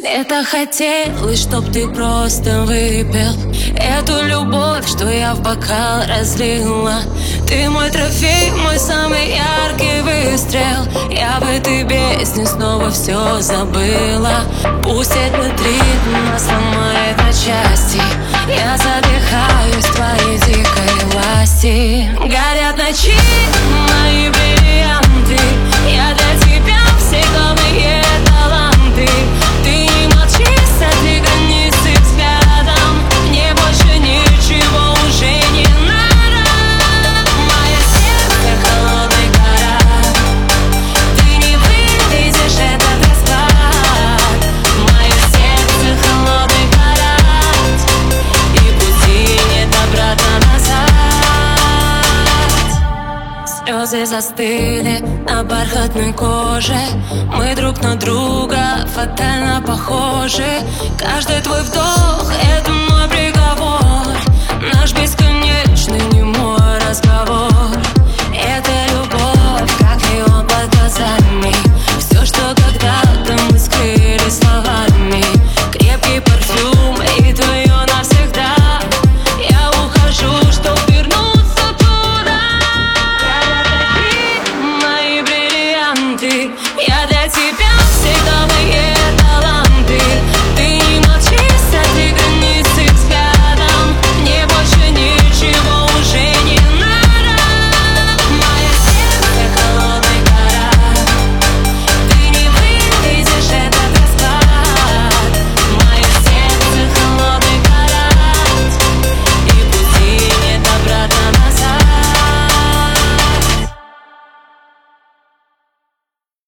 Это хотелось, чтоб ты просто выпил эту любовь, что я в бокал разлила. Ты мой трофей, мой самый яркий выстрел. Я в этой бездне снова все забыла. Пусть этот ритм нас ломает на части. Я задыхаюсь в твоей дикой власти. Горят ночи мои бриллианты. Я для тебя все главные таланты. Ты не молчи, сотри границы взглядом. Мне больше ничего уже не надо. Мое сердце холодный гора. Ты не выведешь этот расклад. Мое сердце холодный гора. И пути нет обратно назад. Слезы застыли на бархатной коже. Мы друг на друга фатально похожи. Каждый твой вдох —